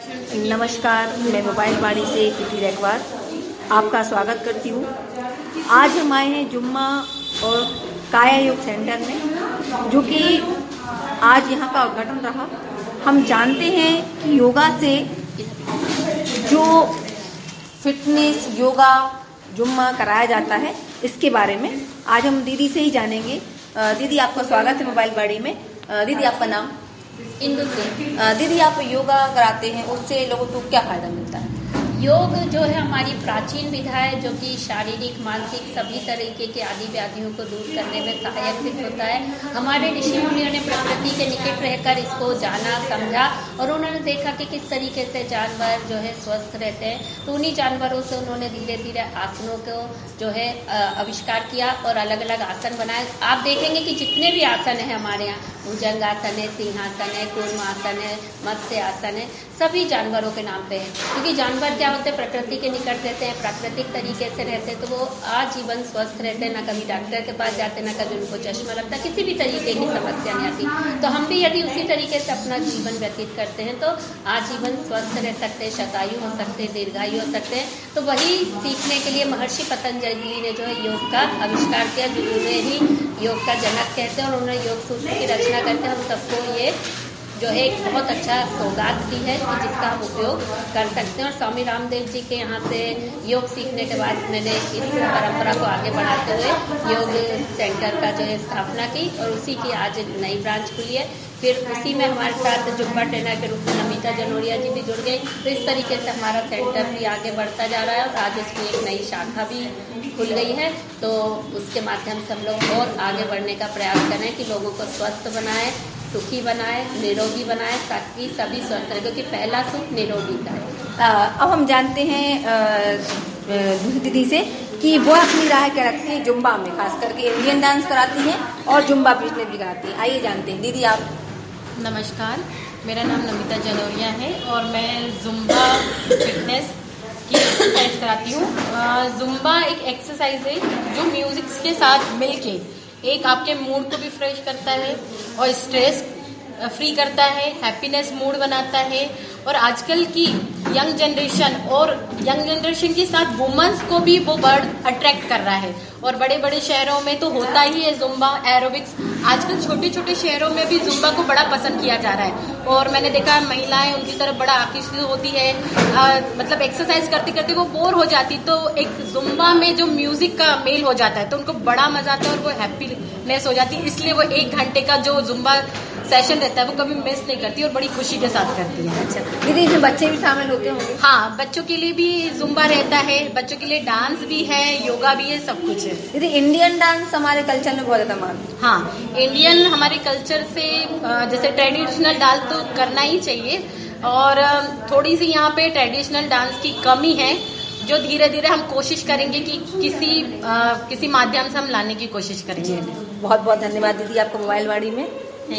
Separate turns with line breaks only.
नमस्कार, मैं मोबाइल वाणी से किटी रैकवार आपका स्वागत करती हूँ। आज हम आए हैं जुम्मा और काया योग सेंटर में, जो कि आज यहाँ का उद्घाटन रहा। हम जानते हैं कि योगा से जो फिटनेस योगा जुम्मा कराया जाता है, इसके बारे में आज हम दीदी से ही जानेंगे। दीदी, आपका स्वागत है मोबाइल वाणी में। दीदी, आपका नाम?
इंदु से।
दीदी, आप योगा कराते हैं, उससे लोगों को क्या फायदा मिलता है?
योग जो है हमारी प्राचीन विधा है, जो कि शारीरिक मानसिक सभी तरीके के आदि व्याधियों को दूर करने में सहायक सिद्ध होता है। हमारे ऋषि मुनियों ने प्रकृति के निकट रहकर इसको जाना समझा और उन्होंने देखा कि किस तरीके से जानवर जो है स्वस्थ रहते हैं, तो उन्हीं जानवरों से उन्होंने धीरे धीरे आसनों को जो है आविष्कार किया और अलग अलग आसन बनाए। आप देखेंगे कि जितने भी आसन है हमारे यहाँ, भुजंगासन है, सिंहासन है, कूर्मासन है, मत्स्य आसन है, सभी जानवरों के नाम पे है। क्योंकि जानवर क्या होते हैं, प्रकृति के निकट रहते हैं, प्राकृतिक तरीके से रहते हैं, तो वो आजीवन स्वस्थ रहते हैं। ना कभी डॉक्टर के पास जाते, ना कभी उनको चश्मा लगता, किसी भी तरीके की समस्या नहीं आती। तो हम भी यदि उसी तरीके से अपना जीवन व्यतीत करते हैं तो आजीवन स्वस्थ रह सकते हैं, शतायु हो सकते हैं, दीर्घायु हो सकते हैं। तो वही सीखने के लिए महर्षि पतंजलि ने जो है योग का आविष्कार किया, जो उन्हें ही योग का जनक कहते हैं और उन्होंने योग सूत्र की रचना करके हम सबको ये जो है एक बहुत अच्छा सौगात दी है कि जिसका हम उपयोग कर सकते हैं। और स्वामी रामदेव जी के यहाँ से योग सीखने के बाद मैंने इस परंपरा को आगे बढ़ाते हुए योग सेंटर का जो है स्थापना की और उसी की आज नई ब्रांच खुली है। फिर उसी में हमारे साथ जुम्बा ट्रेनर के रूप में नमिता जनोरिया जी भी जुड़ गई। तो इस तरीके से हमारा सेंटर भी आगे बढ़ता जा रहा है और आज इसकी एक नई शाखा भी खुल गई है। तो उसके माध्यम से हम लोग और आगे बढ़ने का प्रयास करें कि लोगों को स्वस्थ बनाए, सुखी बनाए, निरोगी बनाए, ताकि सभी स्वस्थ रहे, क्योंकि पहला सुख निरोगी का है।
अब हम जानते हैं दूसरी दीदी से कि वो अपनी राय क्या रखती है जुम्बा में, खास करके इंडियन डांस कराती हैं और जुम्बा फिटनेस भी कराती हैं। आइए जानते हैं। दीदी, आप?
नमस्कार, मेरा नाम नमिता जनोरिया है और मैं जुम्बा फिटनेस की एक्सरसाइज कराती हूँ। जुम्बा एक एक्सरसाइज है जो म्यूजिक के साथ मिलके एक आपके मूड को भी फ्रेश करता है और स्ट्रेस फ्री करता है, हैप्पीनेस मूड बनाता है। और आजकल की यंग जनरेशन के साथ वुमेन्स को भी वो वर्ड अट्रैक्ट कर रहा है। और बड़े बड़े शहरों में तो होता ही है जुम्बा एरोबिक्स। आजकल छोटे छोटे शहरों में भी जुम्बा को बड़ा पसंद किया जा रहा है और मैंने देखा महिलाएं उनकी तरफ बड़ा आकर्षित होती है। मतलब एक्सरसाइज करते करते वो बोर हो जाती, तो एक जुम्बा में जो म्यूजिक का मेल हो जाता है तो उनको बड़ा मजा आता है और वो हैप्पीनेस हो जाती है। इसलिए वो 1 घंटे का जो जुम्बा सेशन रहता है वो कभी मिस नहीं करती और बड़ी खुशी के साथ करती है।
अच्छा दीदी, इसमें बच्चे भी शामिल होते होंगे?
हाँ, बच्चों के लिए भी जुम्बा रहता है, बच्चों के लिए डांस भी है, योगा भी है, सब कुछ है।
दीदी, इंडियन डांस हमारे कल्चर में बहुत ज्यादा मान है।
हाँ, इंडियन हमारे कल्चर से जैसे ट्रेडिशनल डांस तो करना ही चाहिए और थोड़ी सी यहाँ पे ट्रेडिशनल डांस की कमी है, जो धीरे धीरे हम कोशिश करेंगे कि किसी माध्यम से हम लाने की कोशिश करेंगे।
बहुत बहुत धन्यवाद दीदी आपको मोबाइल वाणी में।